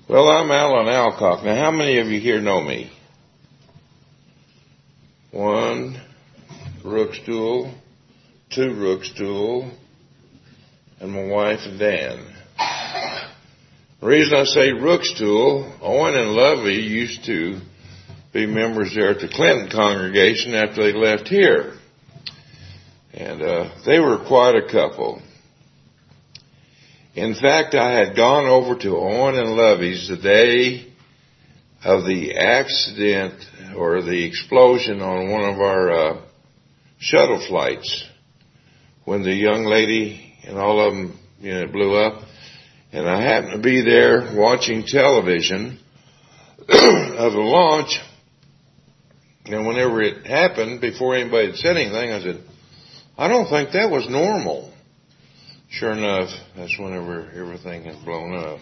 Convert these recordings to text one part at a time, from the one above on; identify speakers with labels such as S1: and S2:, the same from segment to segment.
S1: Well, I'm Alan Alcock. Now, how many of you here know me? One Rookstool, two Rookstool, and my wife and Dan. The reason I say Rookstool, Owen and Lovey used to be members there at the Clinton congregation after they left here. And they were quite a couple. In fact, I had gone over to Owen and Lovey's the day of the accident or the explosion on one of our shuttle flights when the young lady and all of them, blew up. And I happened to be there watching television of the launch. And whenever it happened, before anybody had said anything, I said, I don't think that was normal. Sure enough, that's whenever everything had blown up.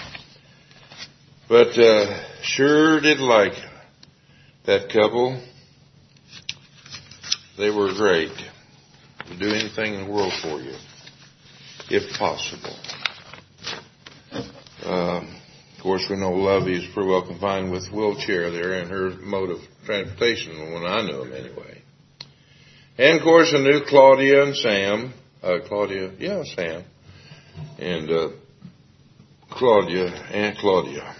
S1: But sure did like that couple. They were great. Would do anything in the world for you, if possible. Of course, we know Lovey is pretty well confined with wheelchair there and her mode of transportation when I knew him anyway. And of course, I knew Claudia and Sam. Sam. And Aunt Claudia.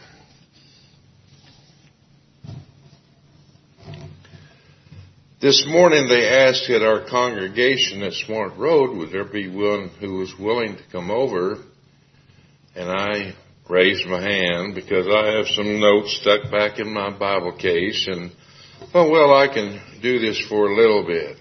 S1: This morning they asked at our congregation at Smart Road, would there be one who was willing to come over? And I raised my hand because I have some notes stuck back in my Bible case and thought, well, I can do this for a little bit.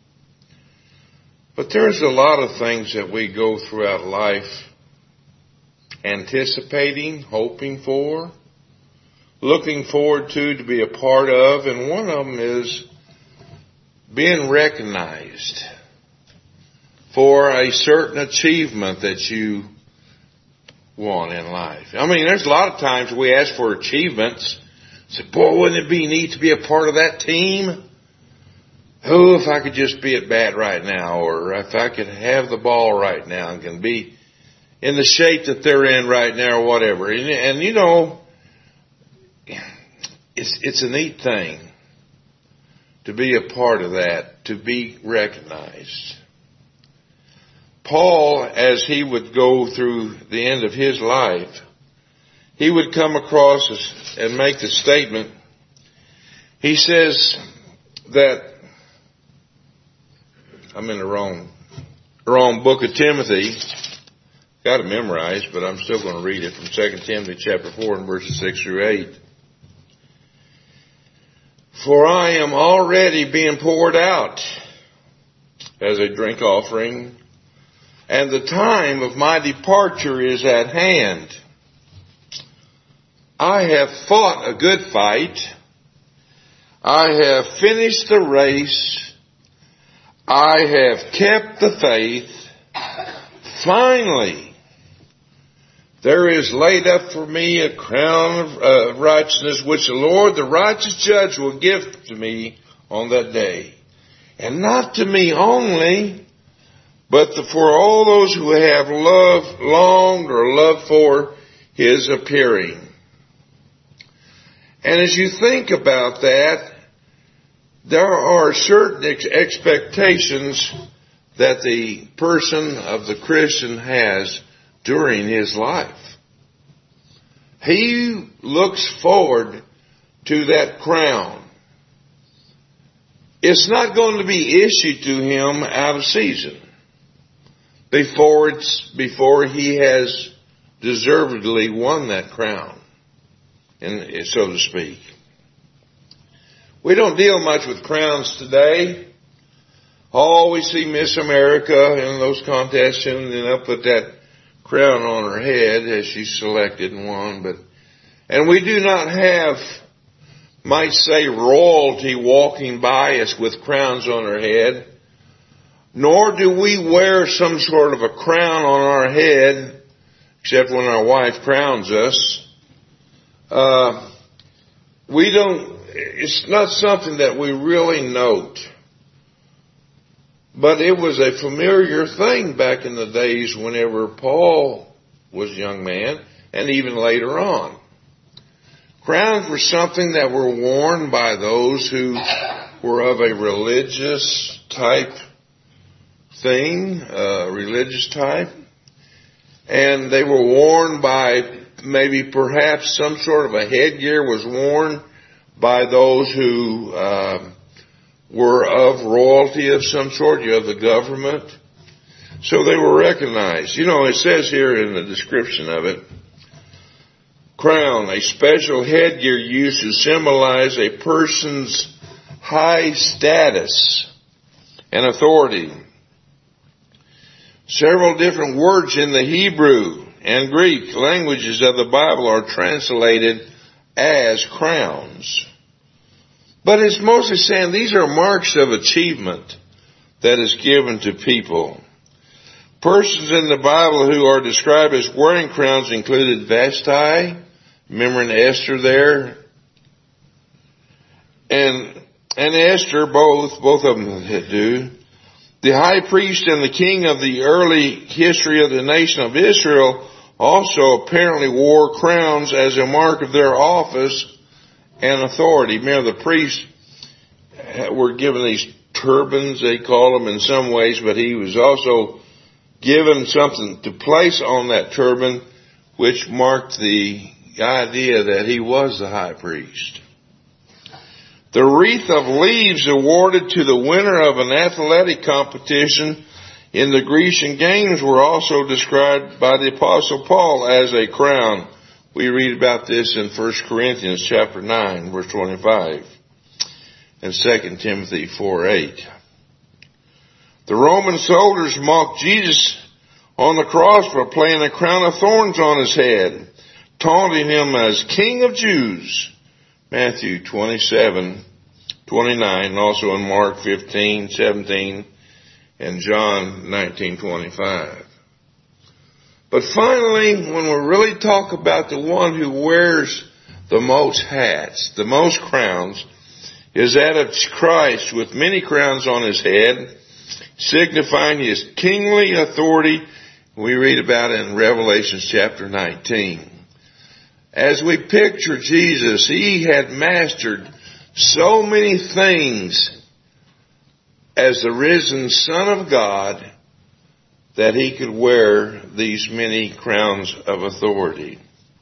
S1: But there's a lot of things that we go throughout life anticipating, hoping for, looking forward to be a part of, and one of them is being recognized for a certain achievement that you want in life. I mean, there's a lot of times we ask for achievements. Say, boy, wouldn't it be neat to be a part of that team? Oh, if I could just be at bat right now, or if I could have the ball right now and can be in the shape that they're in right now or whatever. And it's a neat thing to be a part of that, to be recognized. Paul, as he would go through the end of his life, he would come across and make the statement. He says that, I'm in the wrong book of Timothy. Got it memorized, but I'm still going to read it from 2 Timothy chapter 4 and verses 6 through 8. For I am already being poured out as a drink offering, and the time of my departure is at hand. I have fought a good fight. I have finished the race. I have kept the faith. Finally, there is laid up for me a crown of righteousness, which the Lord, the righteous judge, will give to me on that day. And not to me only, but for all those who have longed or loved for his appearing. And as you think about that, there are certain expectations that the person of the Christian has during his life. He looks forward to that crown. It's not going to be issued to him out of season before he has deservedly won that crown, and so to speak. We don't deal much with crowns today. Oh, we see Miss America in those contests, and they'll put that crown on her head as she's selected and won. And we do not have, might say, royalty walking by us with crowns on her head. Nor do we wear some sort of a crown on our head, except when our wife crowns us. It's not something that we really note. But it was a familiar thing back in the days whenever Paul was a young man, and even later on. Crowns were something that were worn by those who were of a religious type thing, religious type. And they were worn by maybe perhaps some sort of a headgear was worn by those who were of royalty of some sort, of the government. So they were recognized. You know, it says here in the description of it, crown, a special headgear used to symbolize a person's high status and authority. Several different words in the Hebrew and Greek languages of the Bible are translated as crowns. But it's mostly saying these are marks of achievement that is given to people. Persons in the Bible who are described as wearing crowns included Vashti, remember in Esther there, and Esther, both of them do. The high priest and the king of the early history of the nation of Israel also apparently wore crowns as a mark of their office and authority. Remember, the priests were given these turbans, they call them in some ways, but he was also given something to place on that turban, which marked the idea that he was the high priest. The wreath of leaves awarded to the winner of an athletic competition in the Grecian Games were also described by the Apostle Paul as a crown. We read about this in 1 Corinthians chapter 9, verse 25, and 2 Timothy 4:8. The Roman soldiers mocked Jesus on the cross for playing a crown of thorns on his head, taunting him as King of Jews. Matthew 27:29, and also in Mark 15:17 and John 19:25. But finally, when we really talk about the one who wears the most hats, the most crowns, is that of Christ, with many crowns on his head, signifying his kingly authority. We read about it in Revelation chapter 19. As we picture Jesus, he had mastered so many things as the risen Son of God that he could wear these many crowns of authority.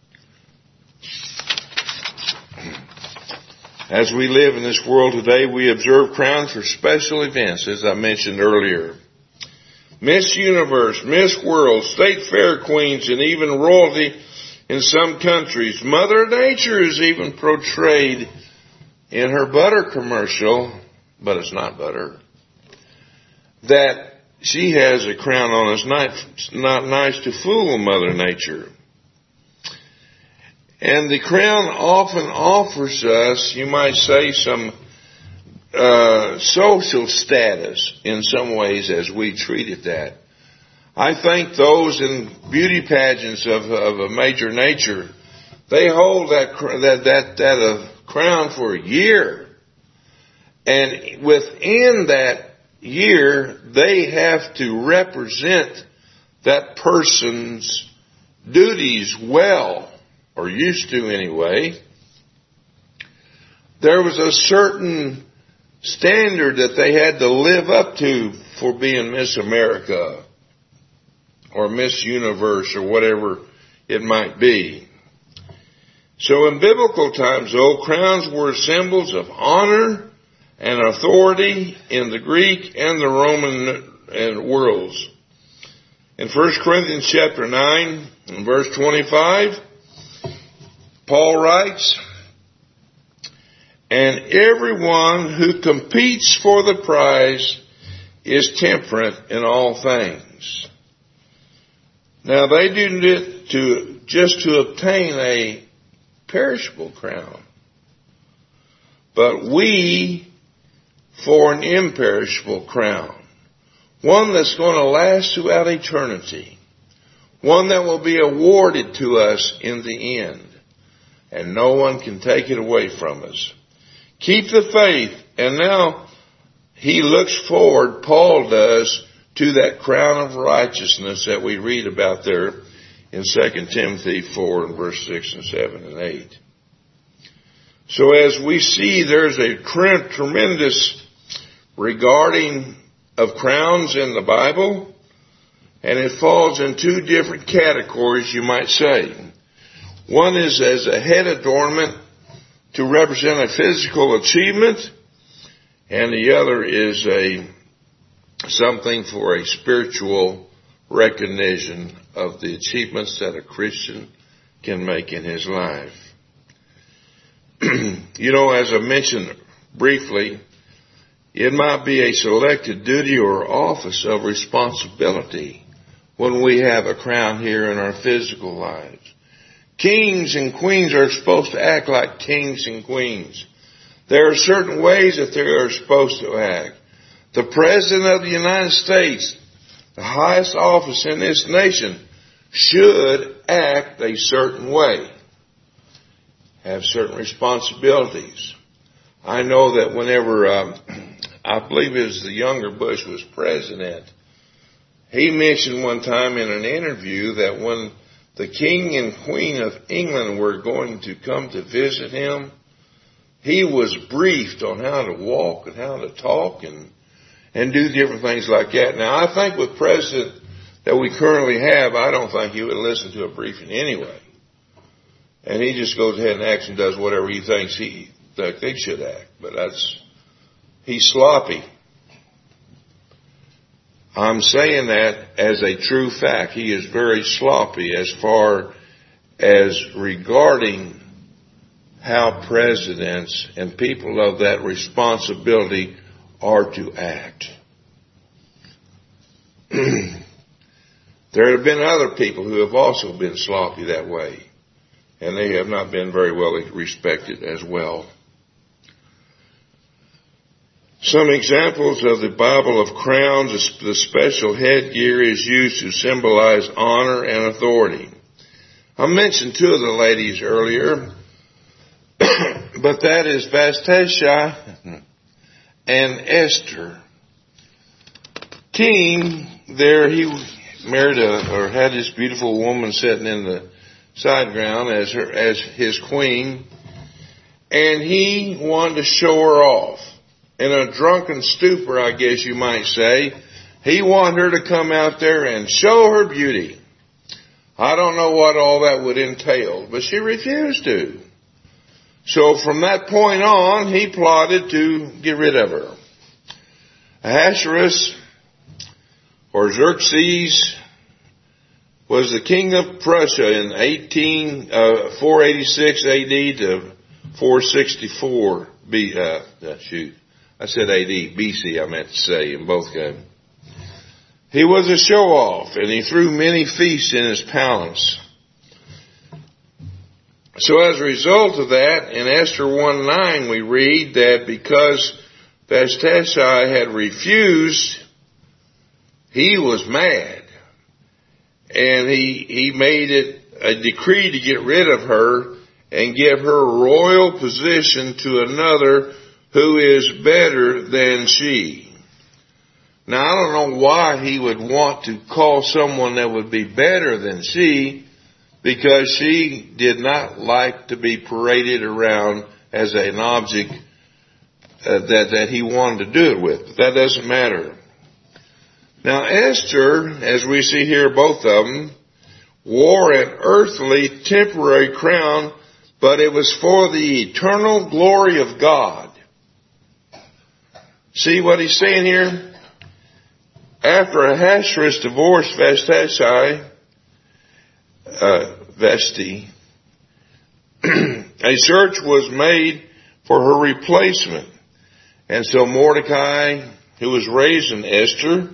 S1: As we live in this world today, we observe crowns for special events, as I mentioned earlier. Miss Universe, Miss World, State Fair Queens, and even royalty in some countries. Mother Nature is even portrayed in her butter commercial, but it's not butter, that she has a crown on. It's not nice to fool Mother Nature. And the crown often offers us, you might say, some social status in some ways as we treat it that. I think those in beauty pageants of a major nature, they hold that crown for a year. And within that year, they have to represent that person's duties well, or used to anyway. There was a certain standard that they had to live up to for being Miss America or Miss Universe or whatever it might be. So in biblical times, though, crowns were symbols of honor and authority in the Greek and the Roman worlds. In 1 Corinthians chapter 9 and verse 25, Paul writes, "And everyone who competes for the prize is temperate in all things." Now they do it just to obtain a perishable crown, but we for an imperishable crown, one that's going to last throughout eternity, one that will be awarded to us in the end, and no one can take it away from us. Keep the faith. And now he looks forward, Paul does, to that crown of righteousness that we read about there in 2 Timothy 4 and verse 6 and 7 and 8. So as we see, there's a tremendous regarding of crowns in the Bible, and it falls in two different categories, you might say. One is as a head adornment to represent a physical achievement, and the other is something for a spiritual recognition of the achievements that a Christian can make in his life. You know, as I mentioned briefly, it might be a selected duty or office of responsibility when we have a crown here in our physical lives. Kings and queens are supposed to act like kings and queens. There are certain ways that they are supposed to act. The President of the United States, the highest office in this nation, should act a certain way, have certain responsibilities. I know that whenever, I believe it was the younger Bush was president, he mentioned one time in an interview that when the King and Queen of England were going to come to visit him, he was briefed on how to walk and how to talk and do different things like that. Now, I think with President that we currently have, I don't think he would listen to a briefing anyway. And he just goes ahead and acts and does whatever he thinks they should act. But he's sloppy. I'm saying that as a true fact. He is very sloppy as far as regarding how presidents and people of that responsibility are to act. There have been other people who have also been sloppy that way, and they have not been very well respected as well. Some examples of the Bible of crowns: the special headgear is used to symbolize honor and authority. I mentioned two of the ladies earlier, but that is Vashti and Esther. King, there he married or had this beautiful woman sitting in the side ground as his queen, and he wanted to show her off. In a drunken stupor, I guess you might say, he wanted her to come out there and show her beauty. I don't know what all that would entail, but she refused to. So from that point on, he plotted to get rid of her. Ahasuerus, or Xerxes, was the king of Prussia in 486 AD to 464 I said AD, BC I meant to say in both cases. He was a show-off, and he threw many feasts in his palace. So as a result of that, in Esther 1:9 we read that because Vashti had refused, he was mad. And he made it a decree to get rid of her and give her royal position to another who is better than she. Now, I don't know why he would want to call someone that would be better than she, because she did not like to be paraded around as an object that he wanted to do it with. But that doesn't matter. Now, Esther, as we see here, both of them, wore an earthly temporary crown, but it was for the eternal glory of God. See what he's saying here? After Ahasuerus divorced Vashti, a search was made for her replacement. And so Mordecai, who was raising Esther,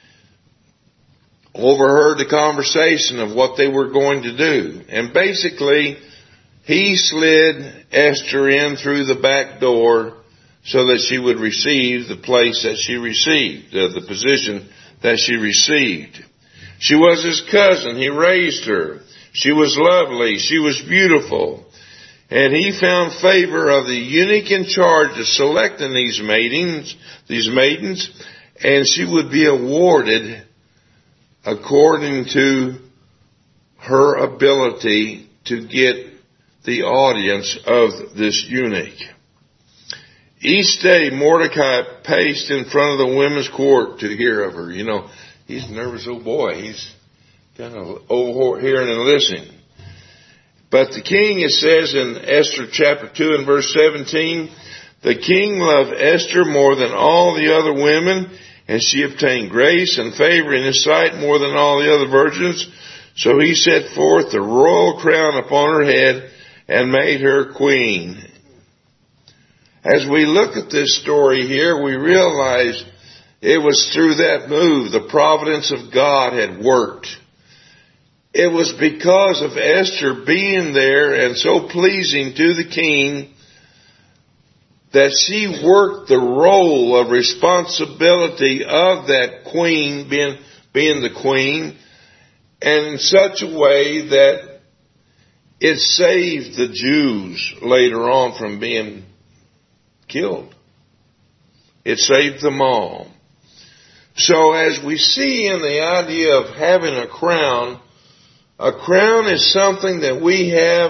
S1: overheard the conversation of what they were going to do. And basically, he slid Esther in through the back door so that she would receive the place that she received, the position that she received. She was his cousin. He raised her. She was lovely. She was beautiful. And he found favor of the eunuch in charge of selecting these maidens, and she would be awarded according to her ability to get the audience of this eunuch. Each day Mordecai paced in front of the women's court to hear of her. You know, he's a nervous old boy. He's kind of overhearing and listening. But the king, it says in Esther chapter 2 and verse 17, the king loved Esther more than all the other women, and she obtained grace and favor in his sight more than all the other virgins. So he set forth the royal crown upon her head and made her queen. As we look at this story here, we realize it was through that move the providence of God had worked. It was because of Esther being there and so pleasing to the king that she worked the role of responsibility of that queen, being the queen, and in such a way that it saved the Jews later on from being killed. It saved them all. So as we see in the idea of having a crown is something that we have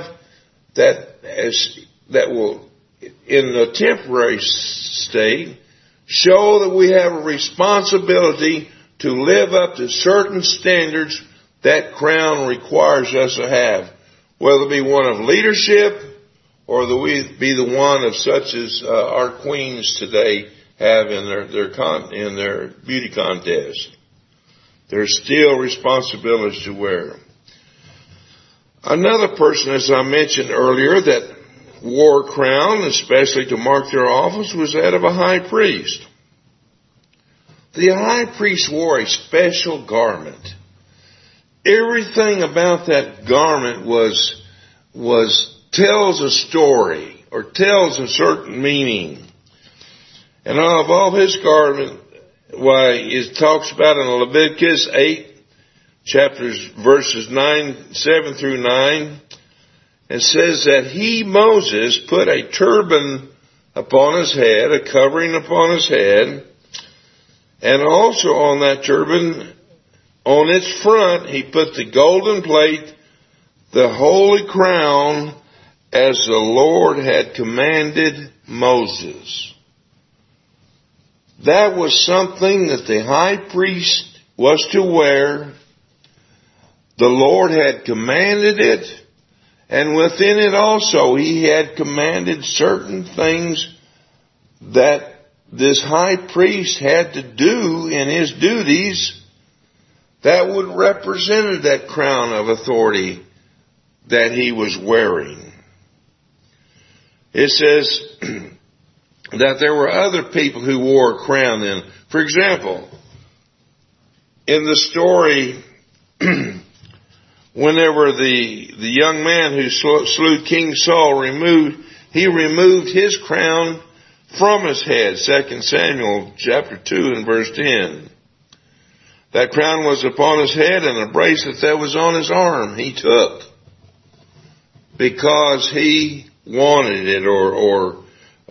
S1: that will, in the temporary state, show that we have a responsibility to live up to certain standards that crown requires us to have, whether it be one of leadership or that we be the one of such as our queens today have in their beauty contest. There's still responsibilities to wear. Another person, as I mentioned earlier, that wore a crown, especially to mark their office, was that of a high priest. The high priest wore a special garment. Everything about that garment tells a story or tells a certain meaning. And of all his garment, it talks about in Leviticus 8, verses 7 through 9, it says that he, Moses, put a turban upon his head, a covering upon his head, and also on that turban, on its front, he put the golden plate, the holy crown, as the Lord had commanded Moses. That was something that the high priest was to wear. The Lord had commanded it, and within it also he had commanded certain things that this high priest had to do in his duties that would represent that crown of authority that he was wearing. It says that there were other people who wore a crown then. For example, in the story, whenever the young man who slew King Saul removed his crown from his head, 2 Samuel chapter 2 and verse 10. That crown was upon his head, and a bracelet that was on his arm he took because he wanted it, or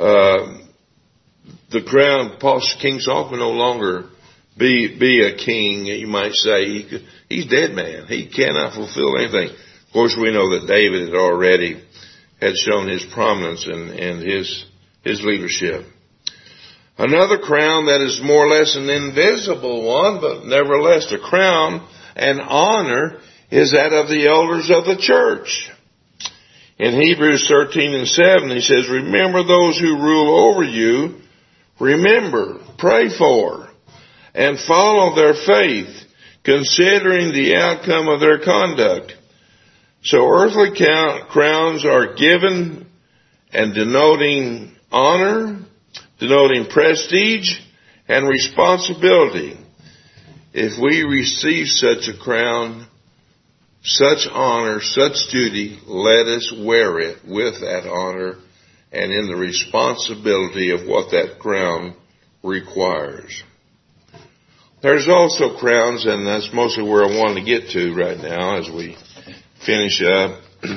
S1: the crown, King Saul could no longer be a king, you might say. He's dead man. He cannot fulfill anything. Of course, we know that David had shown his prominence and his leadership. Another crown that is more or less an invisible one, but nevertheless a crown and honor, is that of the elders of the church. In Hebrews 13 and 7, he says, remember those who rule over you. Remember, pray for, and follow their faith, considering the outcome of their conduct. So earthly crowns are given and denoting honor, denoting prestige and responsibility. If we receive such a crown, such honor, such duty, let us wear it with that honor and in the responsibility of what that crown requires. There's also crowns, and that's mostly where I want to get to right now as we finish up.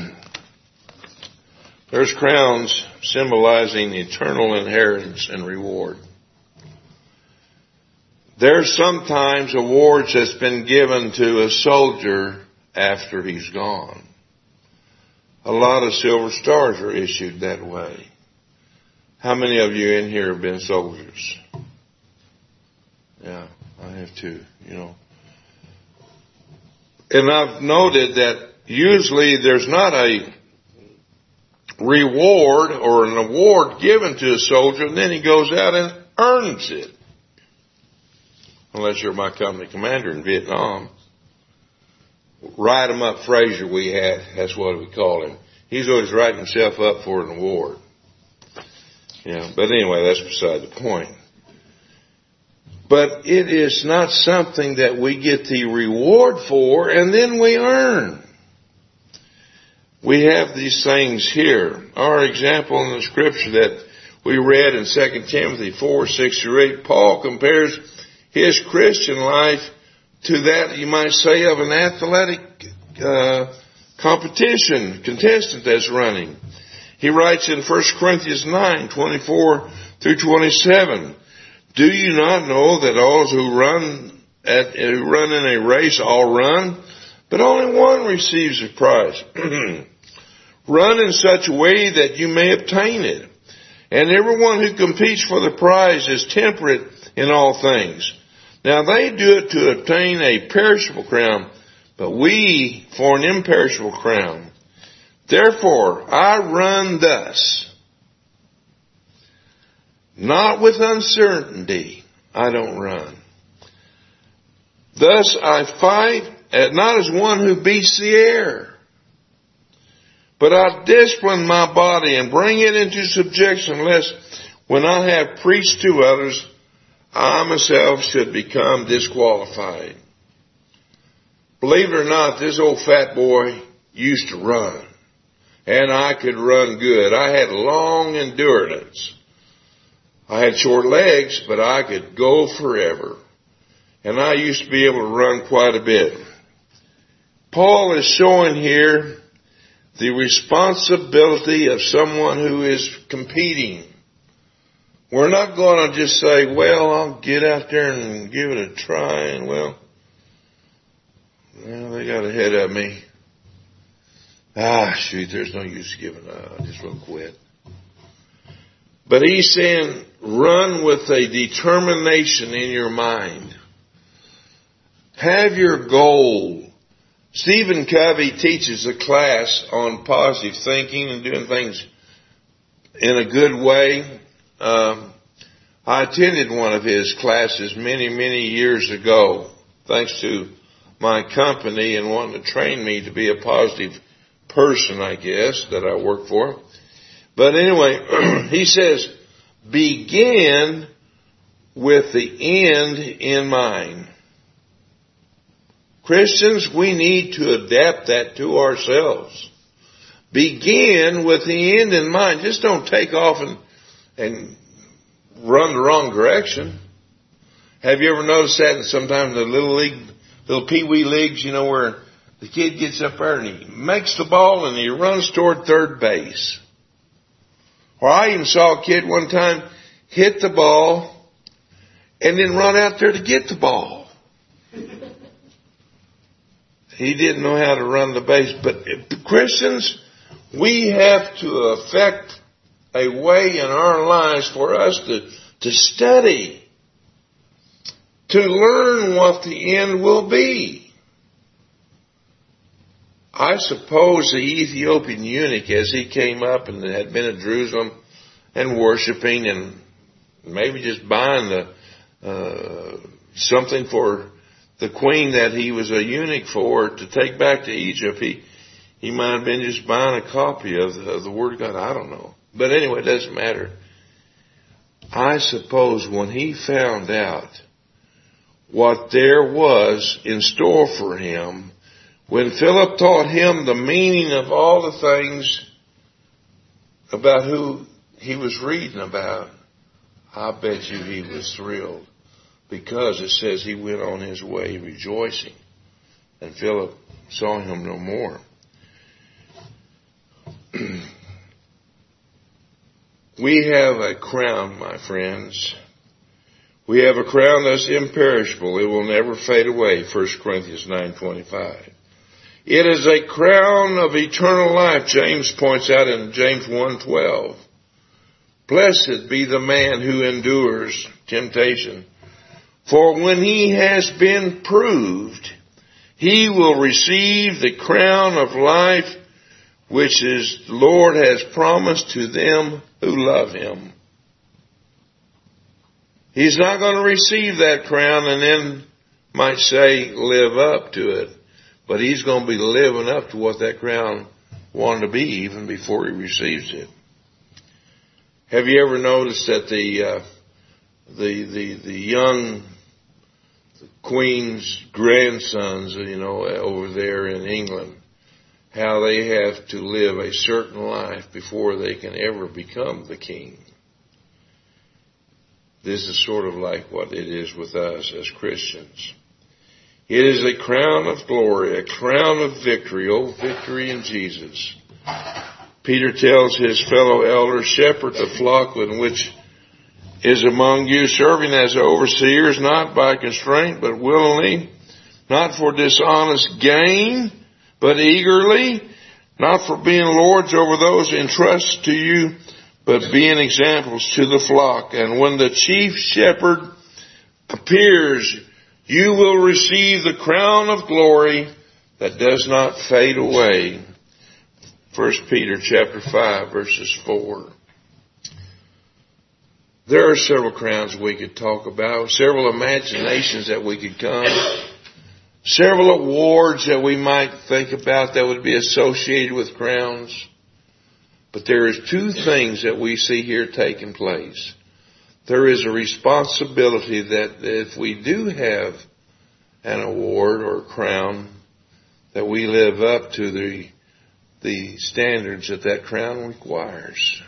S1: There's crowns symbolizing eternal inheritance and reward. There's sometimes awards that's been given to a soldier after he's gone. A lot of silver stars are issued that way. How many of you in here have been soldiers? Yeah, I have too, And I've noted that usually there's not a reward or an award given to a soldier, and then he goes out and earns it. Unless you're my company commander in Vietnam. Write him up Fraser we had, that's what we call him. He's always writing himself up for an award. But anyway, that's beside the point. But it is not something that we get the reward for and then we earn. We have these things here. Our example in the scripture that we read in 2 Timothy 4:6-8, Paul compares his Christian life to that, you might say, of an athletic competition, contestant that's running. He writes in 1 Corinthians 9:24-27, do you not know that all who run in a race all run, but only one receives a prize? Run in such a way that you may obtain it. And everyone who competes for the prize is temperate in all things. Now they do it to obtain a perishable crown, but we for an imperishable crown. Therefore, I run thus, not with uncertainty. I don't run. Thus I fight, not as one who beats the air, but I discipline my body and bring it into subjection, lest when I have preached to others, I myself should become disqualified. Believe it or not, this old fat boy used to run. And I could run good. I had long endurance. I had short legs, but I could go forever. And I used to be able to run quite a bit. Paul is showing here the responsibility of someone who is competing. We're not going to just say, well, I'll get out there and give it a try, and they got ahead of me. Shoot, there's no use giving up. I just will quit. But he's saying, run with a determination in your mind. Have your goal. Stephen Covey teaches a class on positive thinking and doing things in a good way. I attended one of his classes many, many years ago, thanks to my company and wanting to train me to be a positive person, I guess, that I work for. But anyway, he says, begin with the end in mind. Christians, we need to adapt that to ourselves. Begin with the end in mind. Just don't take off and run the wrong direction. Have you ever noticed that sometimes the little pee-wee leagues, where the kid gets up there and he makes the ball and he runs toward third base? Or I even saw a kid one time hit the ball and then run out there to get the ball. He didn't know how to run the base. But Christians, we have to affect a way in our lives for us to study, to learn what the end will be. I suppose the Ethiopian eunuch, as he came up and had been at Jerusalem and worshiping and maybe just buying something for the queen that he was a eunuch for to take back to Egypt, he might have been just buying a copy of the Word of God. I don't know. But anyway, it doesn't matter. I suppose when he found out what there was in store for him, when Philip taught him the meaning of all the things about who he was reading about, I bet you he was thrilled. Because it says he went on his way rejoicing. And Philip saw him no more. We have a crown, my friends. We have a crown that's imperishable. It will never fade away. 1 Corinthians 9:25. It is a crown of eternal life, James points out in James 1:12. Blessed be the man who endures temptation, for when he has been proved, he will receive the crown of life which the Lord has promised to them who love him. He's not going to receive that crown and then might say live up to it, but he's going to be living up to what that crown wanted to be even before he receives it. Have you ever noticed that the young queen's grandsons, over there in England, how they have to live a certain life before they can ever become the king? This is sort of like what it is with us as Christians. It is a crown of glory, a crown of victory, victory in Jesus. Peter tells his fellow elders, shepherd the flock in which is among you, serving as overseers, not by constraint, but willingly, not for dishonest gain, but eagerly, not for being lords over those entrusted to you, but being examples to the flock. And when the chief shepherd appears, you will receive the crown of glory that does not fade away. 1 Peter chapter 5, verses 4. There are several crowns we could talk about, several imaginations that we could come, several awards that we might think about that would be associated with crowns. But there is two things that we see here taking place. There is a responsibility that if we do have an award or crown, that we live up to the standards that crown requires.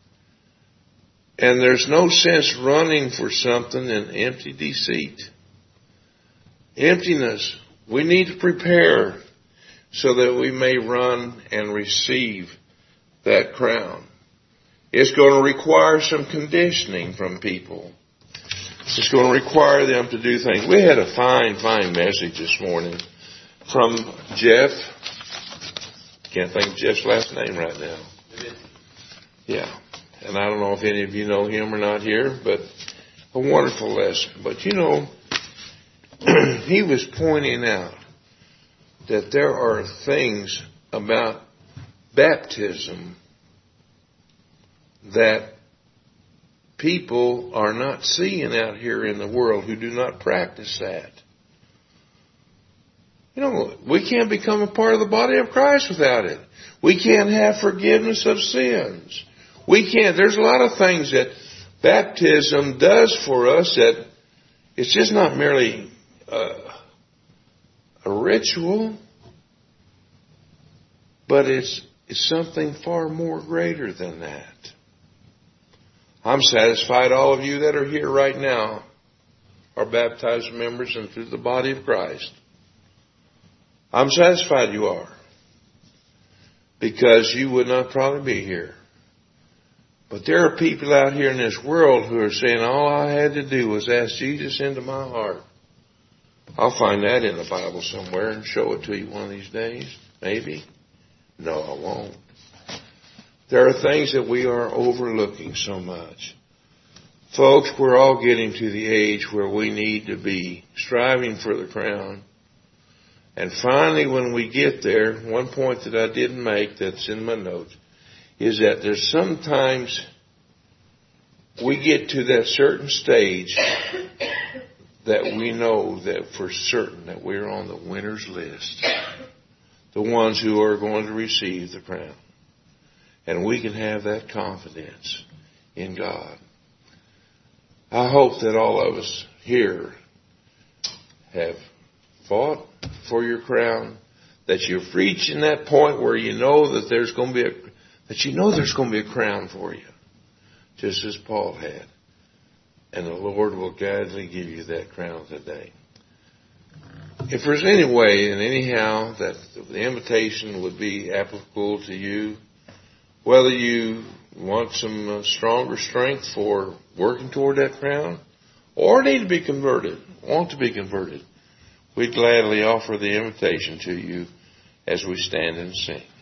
S1: And there's no sense running for something in empty deceit. Emptiness. We need to prepare so that we may run and receive that crown. It's going to require some conditioning from people. It's going to require them to do things. We had a fine message this morning from Jeff. Can't think of Jeff's last name right now. Yeah. And I don't know if any of you know him or not here, but a wonderful lesson. But he was pointing out that there are things about baptism that people are not seeing out here in the world who do not practice that. We can't become a part of the body of Christ without it. We can't have forgiveness of sins. We can't. There's a lot of things that baptism does for us that it's just not merely a ritual, but it's something far more greater than that. I'm satisfied all of you that are here right now are baptized members into the body of Christ. I'm satisfied you are, because you would not probably be here. But there are people out here in this world who are saying all I had to do was ask Jesus into my heart. I'll find that in the Bible somewhere and show it to you one of these days. Maybe. No, I won't. There are things that we are overlooking so much. Folks, we're all getting to the age where we need to be striving for the crown. And finally, when we get there, one point that I didn't make that's in my notes is that there's sometimes we get to that certain stage that we know that for certain that we're on the winner's list. The ones who are going to receive the crown. And we can have that confidence in God. I hope that all of us here have fought for your crown, that you're reaching that point where you know that there's going to be a crown for you, just as Paul had. And the Lord will gladly give you that crown today. If there's any way and anyhow that the invitation would be applicable to you, whether you want some stronger strength for working toward that crown, or need to be converted, want to be converted, we'd gladly offer the invitation to you as we stand and sing.